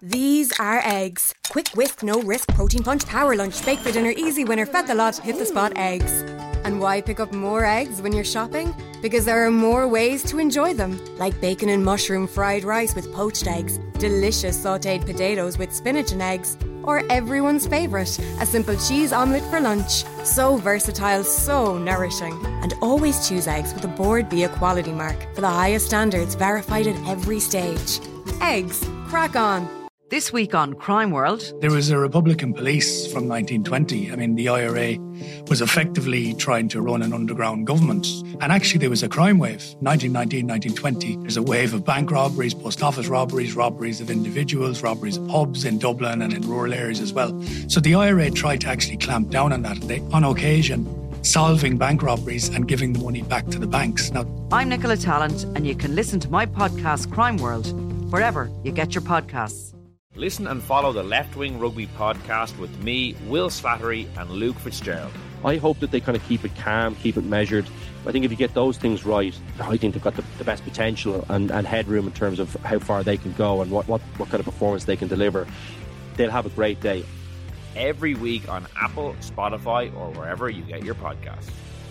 These are eggs. Quick whisk, no risk, protein punch, power lunch, bake for dinner, easy winner, fed the lot, hit the spot eggs. And why pick up more eggs when you're shopping? Because there are more ways to enjoy them. Like bacon and mushroom fried rice with poached eggs, delicious sautéed potatoes with spinach and eggs, or everyone's favourite, a simple cheese omelette for lunch. So versatile, so nourishing. And always choose eggs with a Board BIA quality mark for the highest standards, verified at every stage. Eggs. Crack on. This week on Crime World. There was a Republican police from 1920. I mean, the IRA was effectively trying to run an underground government. And actually there was a crime wave. 1919, 1920. There's a wave of bank robberies, post office robberies, robberies of individuals, robberies of pubs in Dublin and in rural areas as well. So the IRA tried to actually clamp down on that. They, on occasion, solving bank robberies and giving the money back to the banks. Now, I'm Nicola Tallant, and you can listen to my podcast Crime World wherever you get your podcasts. Listen and follow the Left Wing Rugby podcast with me, Will Slattery and Luke Fitzgerald. I hope that they kind of keep it calm, keep it measured. I think if you get those things right, I think they've got the best potential and headroom in terms of how far they can go and what kind of performance they can deliver. They'll have a great day. Every week on Apple, Spotify or wherever you get your podcasts.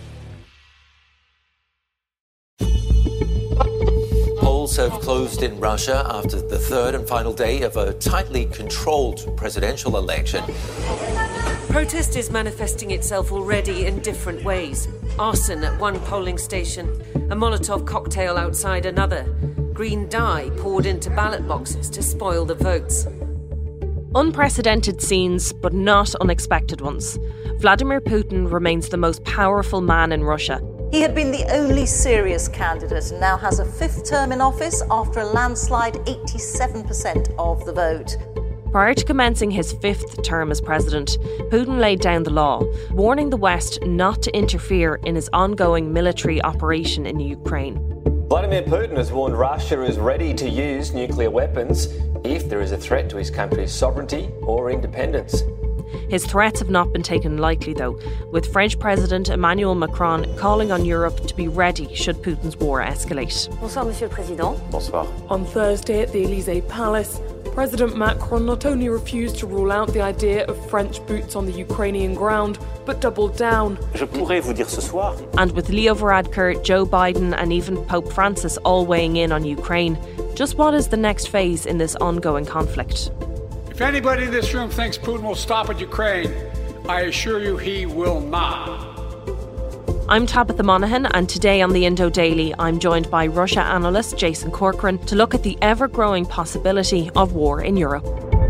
Polls have closed in Russia after the third and final day of a tightly controlled presidential election. Protest is manifesting itself already in different ways. Arson at one polling station, a Molotov cocktail outside another, green dye poured into ballot boxes to spoil the votes. Unprecedented scenes, but not unexpected ones. Vladimir Putin remains the most powerful man in Russia. He had been the only serious candidate and now has a fifth term in office after a landslide 87% of the vote. Prior to commencing his fifth term as president, Putin laid down the law, warning the West not to interfere in his ongoing military operation in Ukraine. Vladimir Putin has warned Russia is ready to use nuclear weapons if there is a threat to his country's sovereignty or independence. His threats have not been taken lightly, though, with French President Emmanuel Macron calling on Europe to be ready should Putin's war escalate. Bonsoir, Monsieur le Président. Bonsoir. On Thursday at the Élysée Palace, President Macron not only refused to rule out the idea of French boots on the Ukrainian ground, but doubled down. Je pourrais vous dire ce soir. And with Leo Varadkar, Joe Biden and even Pope Francis all weighing in on Ukraine, just what is the next phase in this ongoing conflict? If anybody in this room thinks Putin will stop at Ukraine, I assure you he will not. I'm Tabitha Monaghan, and today on the Indo Daily, I'm joined by Russia analyst Jason Corcoran to look at the ever-growing possibility of war in Europe.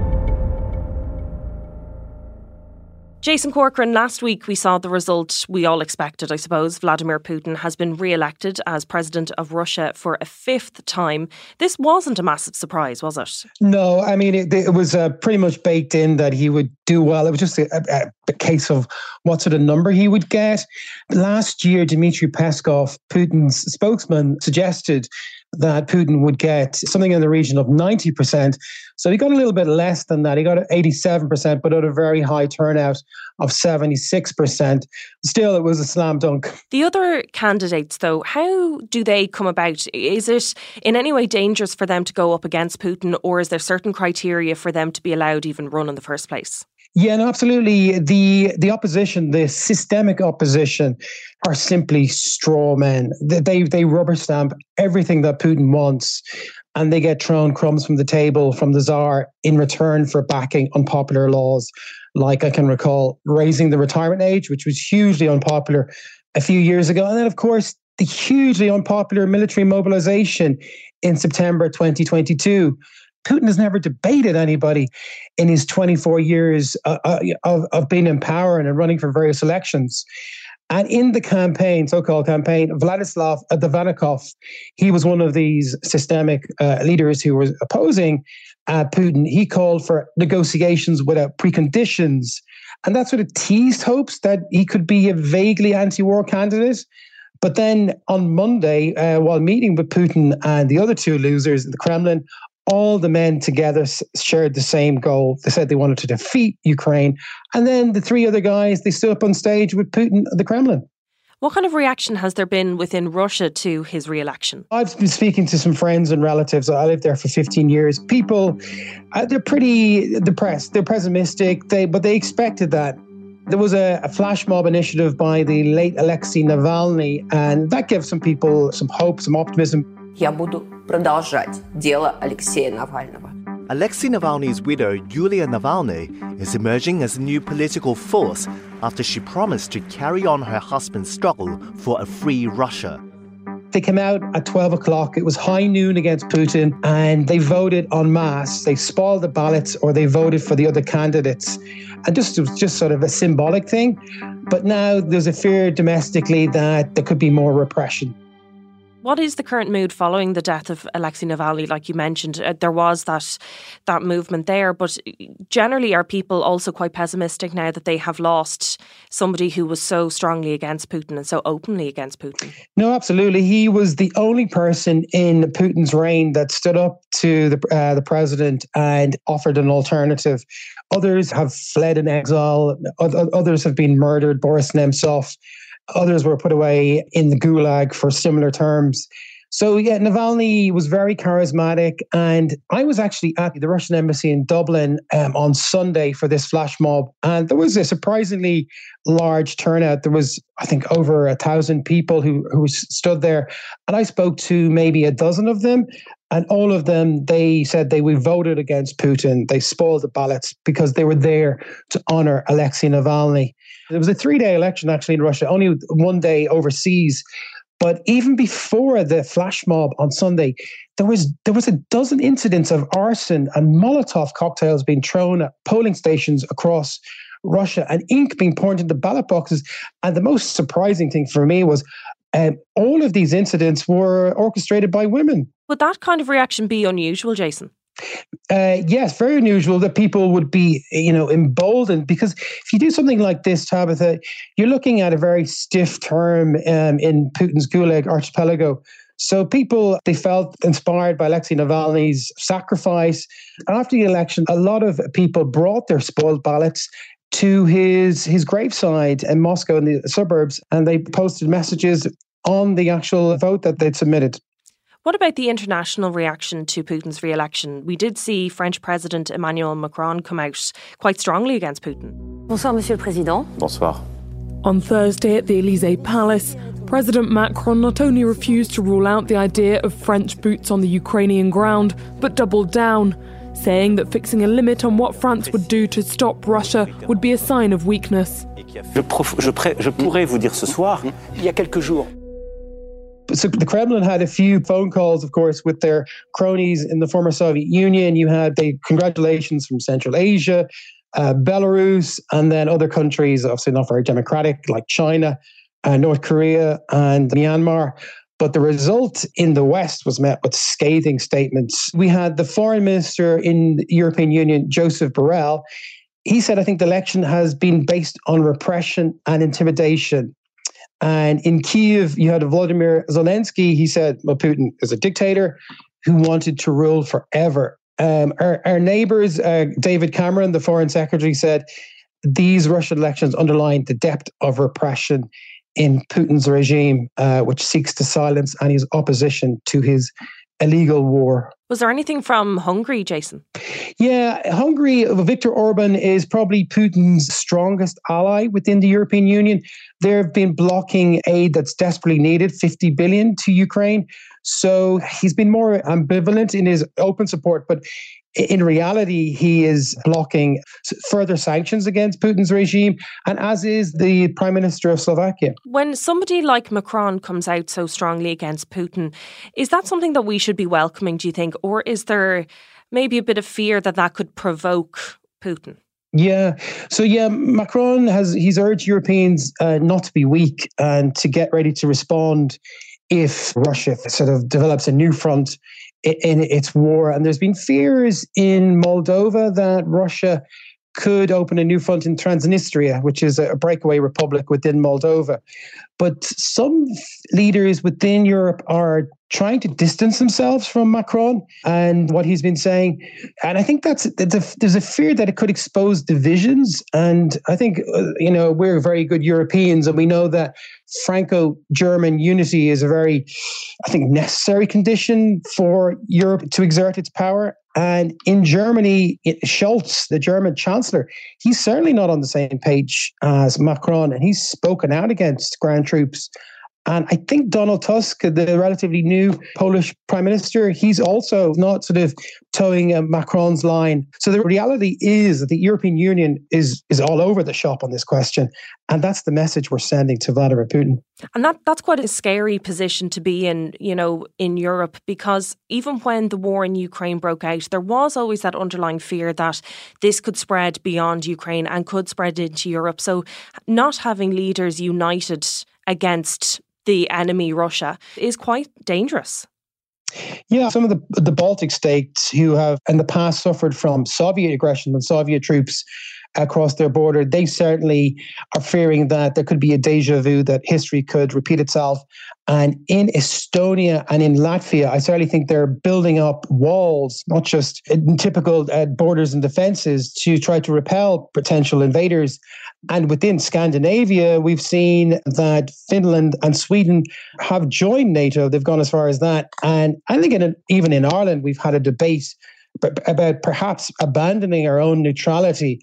Jason Corcoran, last week we saw the result we all expected, I suppose. Vladimir Putin has been re-elected as president of Russia for a fifth time. This wasn't a massive surprise, was it? No, I mean, it was pretty much baked in that he would do well. It was just a case of what sort of number he would get. Last year, Dmitry Peskov, Putin's spokesman, suggested that Putin would get something in the region of 90%. So he got a little bit less than that. He got 87%, but at a very high turnout of 76%. Still, it was a slam dunk. The other candidates, though, how do they come about? Is it in any way dangerous for them to go up against Putin, or is there certain criteria for them to be allowed to even run in the first place? Yeah, no, absolutely. The opposition, the systemic opposition, are simply straw men. They rubber stamp everything that Putin wants, and they get thrown crumbs from the table from the Tsar in return for backing unpopular laws, like I can recall raising the retirement age, which was hugely unpopular a few years ago. And then, of course, the hugely unpopular military mobilization in September 2022. Putin has never debated anybody in his 24 years of being in power and running for various elections. And in the campaign, so-called campaign, Vladislav Davanikov, he was one of these systemic leaders who was opposing Putin. He called for negotiations without preconditions. And that sort of teased hopes that he could be a vaguely anti-war candidate. But then on Monday, while meeting with Putin and the other two losers in the Kremlin, all the men together shared the same goal. They said they wanted to defeat Ukraine. And then the three other guys, they stood up on stage with Putin at the Kremlin. What kind of reaction has there been within Russia to his re-election? I've been speaking to some friends and relatives. I lived there for 15 years. People, they're pretty depressed. They're pessimistic, but they expected that. There was a flash mob initiative by the late Alexei Navalny, and that gave some people some hope, some optimism. Я буду продолжать дело Алексея Навального. Alexei Navalny's widow, Yulia Navalny, is emerging as a new political force after she promised to carry on her husband's struggle for a free Russia. They came out at 12 o'clock. It was high noon against Putin, and they voted en masse. They spoiled the ballots, or they voted for the other candidates. And it was just sort of a symbolic thing. But now there's a fear domestically that there could be more repression. What is the current mood following the death of Alexei Navalny? Like you mentioned, there was that movement there, but generally are people also quite pessimistic now that they have lost somebody who was so strongly against Putin and so openly against Putin? No, absolutely. He was the only person in Putin's reign that stood up to the president and offered an alternative. Others have fled in exile. Others have been murdered. Boris Nemtsov. Others were put away in the gulag for similar terms. So, yeah, Navalny was very charismatic. And I was actually at the Russian embassy in Dublin on Sunday for this flash mob. And there was a surprisingly large turnout. There was, I think, over 1,000 people who stood there. And I spoke to maybe a dozen of them. And all of them, they said we voted against Putin. They spoiled the ballots because they were there to honor Alexei Navalny. It was a 3-day election, actually, in Russia, only 1 day overseas. But even before the flash mob on Sunday, there was a dozen incidents of arson and Molotov cocktails being thrown at polling stations across Russia and ink being poured into ballot boxes. And the most surprising thing for me was all of these incidents were orchestrated by women. Would that kind of reaction be unusual, Jason? Yes, very unusual that people would be, emboldened, because if you do something like this, Tabitha, you're looking at a very stiff term in Putin's Gulag archipelago. So people, they felt inspired by Alexei Navalny's sacrifice. After the election, a lot of people brought their spoiled ballots to his graveside in Moscow in the suburbs, and they posted messages on the actual vote that they'd submitted. What about the international reaction to Putin's re-election? We did see French President Emmanuel Macron come out quite strongly against Putin. Bonsoir, Monsieur le Président. Bonsoir. On Thursday at the Élysée Palace, President Macron not only refused to rule out the idea of French boots on the Ukrainian ground, but doubled down, saying that fixing a limit on what France would do to stop Russia would be a sign of weakness. Je pourrais vous dire ce soir, il y a quelques jours. So the Kremlin had a few phone calls, of course, with their cronies in the former Soviet Union. You had the congratulations from Central Asia, Belarus, and then other countries, obviously not very democratic, like China, North Korea, and Myanmar. But the result in the West was met with scathing statements. We had the foreign minister in the European Union, Joseph Borrell. He said, I think the election has been based on repression and intimidation. And in Kyiv, you had Volodymyr Zelensky. He said, well, Putin is a dictator who wanted to rule forever. Our neighbours, David Cameron, the foreign secretary, said these Russian elections underline the depth of repression in Putin's regime, which seeks to silence any opposition to his illegal war. Was there anything from Hungary, Jason? Yeah, Hungary, Viktor Orban is probably Putin's strongest ally within the European Union. They've been blocking aid that's desperately needed, 50 billion to Ukraine. So he's been more ambivalent in his open support, but in reality, he is blocking further sanctions against Putin's regime, and as is the Prime Minister of Slovakia. When somebody like Macron comes out so strongly against Putin, is that something that we should be welcoming, do you think? Or is there maybe a bit of fear that could provoke Putin? Yeah. So, Macron he's urged Europeans not to be weak and to get ready to respond if Russia sort of develops a new front in its war. And there's been fears in Moldova that Russia could open a new front in Transnistria, which is a breakaway republic within Moldova. But some leaders within Europe are trying to distance themselves from Macron and what he's been saying. And I think there's a fear that it could expose divisions. And I think, we're very good Europeans, and we know that Franco-German unity is a very, I think, necessary condition for Europe to exert its power. And in Germany, Scholz, the German chancellor, he's certainly not on the same page as Macron, and he's spoken out against ground troops. And I think Donald Tusk, the relatively new Polish prime minister, he's also not sort of towing Macron's line. So the reality is that the European Union is all over the shop on this question. And that's the message we're sending to Vladimir Putin. And that's quite a scary position to be in, in Europe, because even when the war in Ukraine broke out, there was always that underlying fear that this could spread beyond Ukraine and could spread into Europe. So not having leaders united against the enemy, Russia, is quite dangerous. Yeah, some of the Baltic states who have in the past suffered from Soviet aggression and Soviet troops across their border, they certainly are fearing that there could be a deja vu, that history could repeat itself. And in Estonia and in Latvia, I certainly think they're building up walls, not just in typical borders and defenses, to try to repel potential invaders. And within Scandinavia, we've seen that Finland and Sweden have joined NATO. They've gone as far as that. And I think even in Ireland, we've had a debate about perhaps abandoning our own neutrality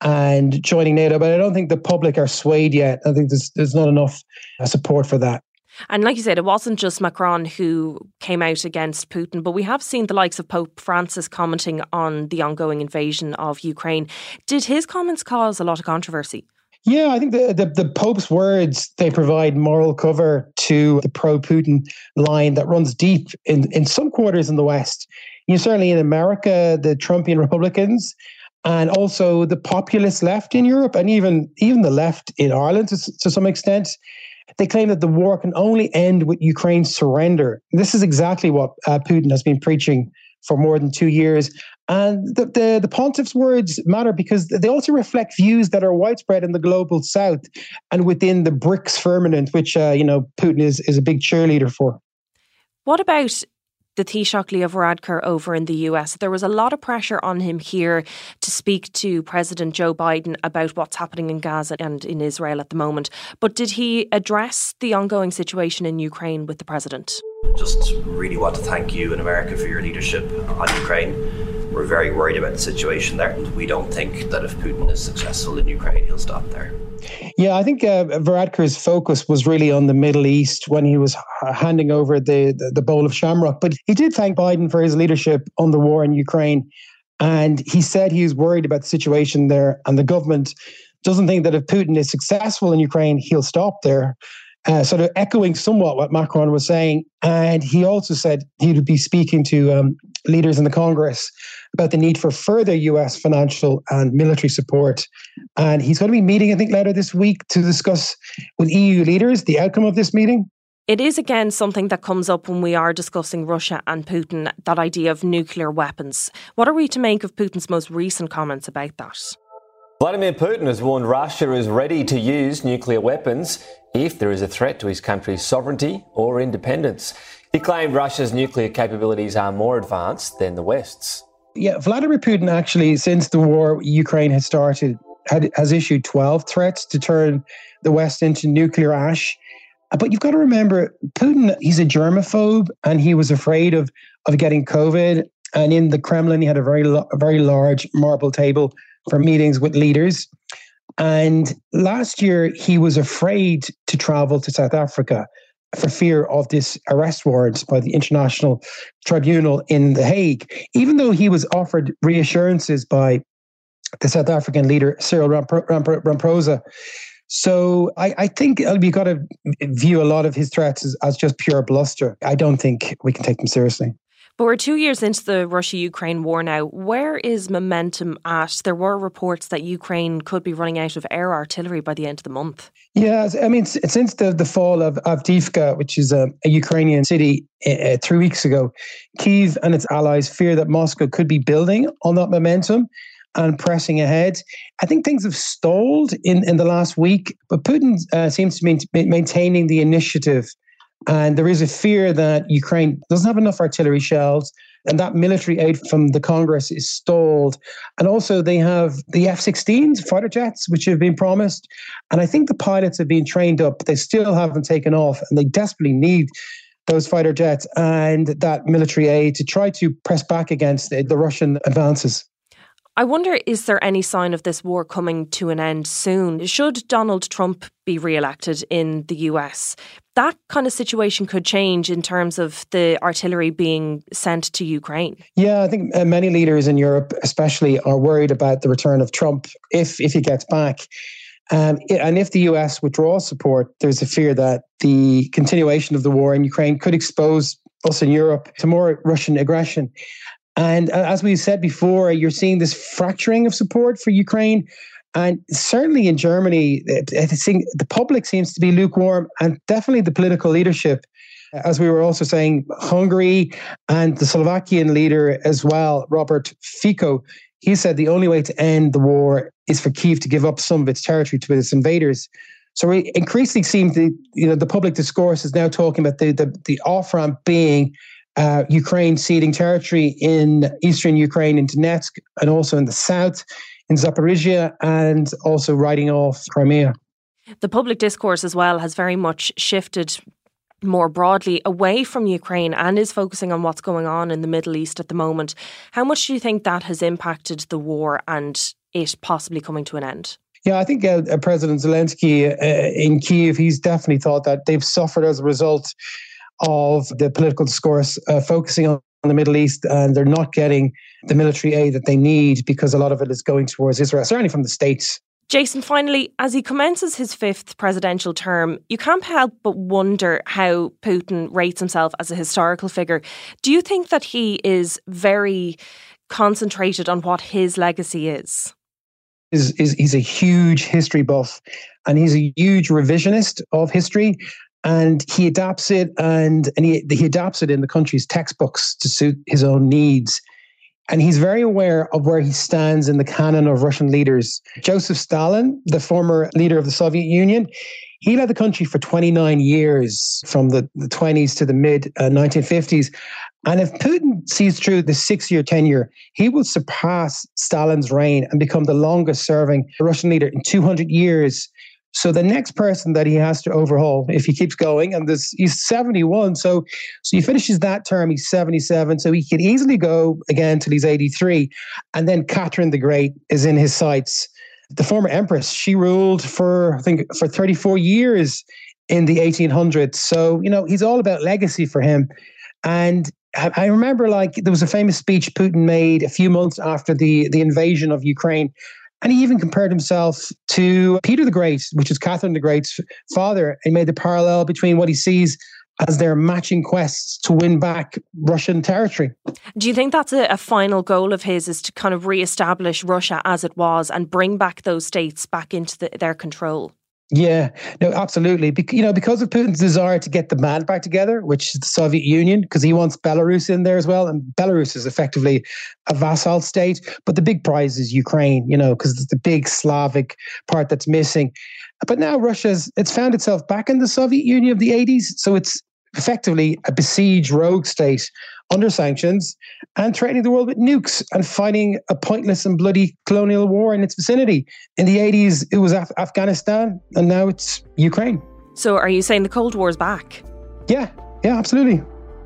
and joining NATO. But I don't think the public are swayed yet. I think there's not enough support for that. And like you said, it wasn't just Macron who came out against Putin, but we have seen the likes of Pope Francis commenting on the ongoing invasion of Ukraine. Did his comments cause a lot of controversy? Yeah, I think the Pope's words, they provide moral cover to the pro-Putin line that runs deep in some quarters in the West. Certainly in America, the Trumpian Republicans, and also the populist left in Europe, and even the left in Ireland to some extent. They claim that the war can only end with Ukraine's surrender. This is exactly what Putin has been preaching for more than 2 years. And the pontiff's words matter because they also reflect views that are widespread in the global south and within the BRICS firmament, which Putin is a big cheerleader for. What about the Taoiseach Leo Varadkar over in the US? There was a lot of pressure on him here to speak to President Joe Biden about what's happening in Gaza and in Israel at the moment. But did he address the ongoing situation in Ukraine with the president? Just really want to thank you in America for your leadership on Ukraine. We're very worried about the situation there. We don't think that if Putin is successful in Ukraine, he'll stop there. Yeah, I think Varadkar's focus was really on the Middle East when he was handing over the bowl of shamrock. But he did thank Biden for his leadership on the war in Ukraine. And he said he was worried about the situation there. And the government doesn't think that if Putin is successful in Ukraine, he'll stop there. Sort of echoing somewhat what Macron was saying. And he also said he would be speaking to leaders in the Congress about the need for further US financial and military support. And he's going to be meeting, I think, later this week to discuss with EU leaders the outcome of this meeting. It is, again, something that comes up when we are discussing Russia and Putin, that idea of nuclear weapons. What are we to make of Putin's most recent comments about that? Vladimir Putin has warned Russia is ready to use nuclear weapons if there is a threat to his country's sovereignty or independence. He claimed Russia's nuclear capabilities are more advanced than the West's. Yeah, Vladimir Putin actually, since the war Ukraine has started, has issued 12 threats to turn the West into nuclear ash. But you've got to remember, Putin, he's a germaphobe and he was afraid of getting COVID. And in the Kremlin, he had a very large marble table for meetings with leaders. And last year, he was afraid to travel to South Africa for fear of this arrest warrant by the International Tribunal in The Hague, even though he was offered reassurances by the South African leader, Cyril Ramaphosa. So I think you've got to view a lot of his threats as just pure bluster. I don't think we can take them seriously. But we're 2 years into the Russia-Ukraine war now. Where is momentum at? There were reports that Ukraine could be running out of air artillery by the end of the month. Yeah, I mean, since the fall of Avdiivka, which is a Ukrainian city 3 weeks ago, Kyiv and its allies fear that Moscow could be building on that momentum and pressing ahead. I think things have stalled in the last week, but Putin seems to be maintaining the initiative. And there is a fear that Ukraine doesn't have enough artillery shells, And that military aid from the Congress is stalled. And also they have the F-16s, fighter jets, which have been promised. And I think the pilots have been trained up, but they still haven't taken off. And they desperately need those fighter jets and that military aid to try to press back against the Russian advances. I wonder, is there any sign of this war coming to an end soon? Should Donald Trump be re-elected in the US, that kind of situation could change in terms of the artillery being sent to Ukraine. Yeah, I think many leaders in Europe especially are worried about the return of Trump if he gets back. And if the US withdraws support, there's a fear that the continuation of the war in Ukraine could expose us in Europe to more Russian aggression. And as we said before, you're seeing this fracturing of support for Ukraine. And certainly in Germany, I think the public seems to be lukewarm, and definitely the political leadership. As we were also saying, Hungary and the Slovakian leader as well, Robert Fico, he said the only way to end the war is for Kyiv to give up some of its territory to its invaders. So we increasingly seem to, the public discourse is now talking about the off-ramp being Ukraine ceding territory in eastern Ukraine, in Donetsk, and also in the south, in Zaporizhia, and also writing off Crimea. The public discourse as well has very much shifted more broadly away from Ukraine and is focusing on what's going on in the Middle East at the moment. How much do you think that has impacted the war and it possibly coming to an end? Yeah, I think President Zelensky in Kyiv, he's definitely thought that they've suffered as a result of the political discourse focusing on the Middle East, and they're not getting the military aid that they need because a lot of it is going towards Israel, certainly from the States. Jason, finally, as he commences his fifth presidential term, you can't help but wonder how Putin rates himself as a historical figure. Do you think that he is very concentrated on what his legacy is? He's a huge history buff, and he's a huge revisionist of history. And he adapts it, and he adapts it in the country's textbooks to suit his own needs. And he's very aware of where he stands in the canon of Russian leaders. Joseph Stalin, the former leader of the Soviet Union, he led the country for 29 years, from the 20s to the mid-1950s. And if Putin sees through the 6-year tenure, he will surpass Stalin's reign and become the longest-serving Russian leader in 200 years. So the next person that he has to overhaul, if he keeps going, and he's 71, so he finishes that term, he's 77, so he could easily go again till he's 83. And then Catherine the Great is in his sights. The former empress, she ruled for 34 years in the 1800s. So, he's all about legacy for him. And I remember, there was a famous speech Putin made a few months after the invasion of Ukraine. And he even compared himself to Peter the Great, which is Catherine the Great's father, and made the parallel between what he sees as their matching quests to win back Russian territory. Do you think that's a final goal of his, is to kind of re-establish Russia as it was and bring back those states back into their control? Yeah, no, absolutely. Because of Putin's desire to get the band back together, which is the Soviet Union, because he wants Belarus in there as well. And Belarus is effectively a vassal state. But the big prize is Ukraine, because it's the big Slavic part that's missing. But now it's found itself back in the Soviet Union of the 80s. So it's effectively a besieged rogue state under sanctions and threatening the world with nukes and fighting a pointless and bloody colonial war in its vicinity. In the 80s, it was Afghanistan, and now it's Ukraine. So are you saying the Cold War is back? Yeah, absolutely.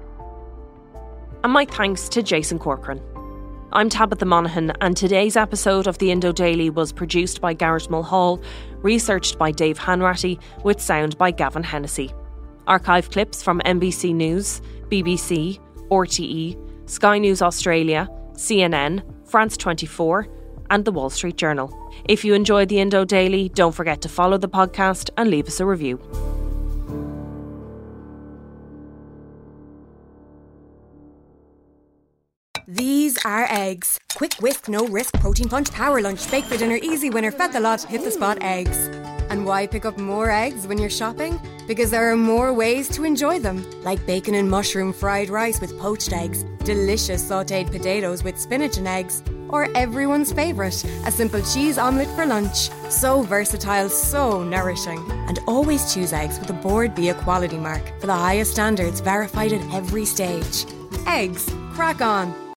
And my thanks to Jason Corcoran. I'm Tabitha Monaghan, and today's episode of the Indo Daily was produced by Garrett Mulhall, researched by Dave Hanratty, with sound by Gavin Hennessy. Archive clips from NBC News, BBC, RTE, Sky News Australia, CNN, France 24 and The Wall Street Journal. If you enjoyed the Indo Daily, don't forget to follow the podcast and leave us a review. These are eggs. Quick whisk, no risk, protein punch, power lunch, bake for dinner, easy winner, fed the lot, hit the spot eggs. And why pick up more eggs when you're shopping? Because there are more ways to enjoy them. Like bacon and mushroom fried rice with poached eggs, delicious sautéed potatoes with spinach and eggs, or everyone's favourite, a simple cheese omelette for lunch. So versatile, so nourishing. And always choose eggs with a Board Bia quality mark for the highest standards verified at every stage. Eggs. crack on.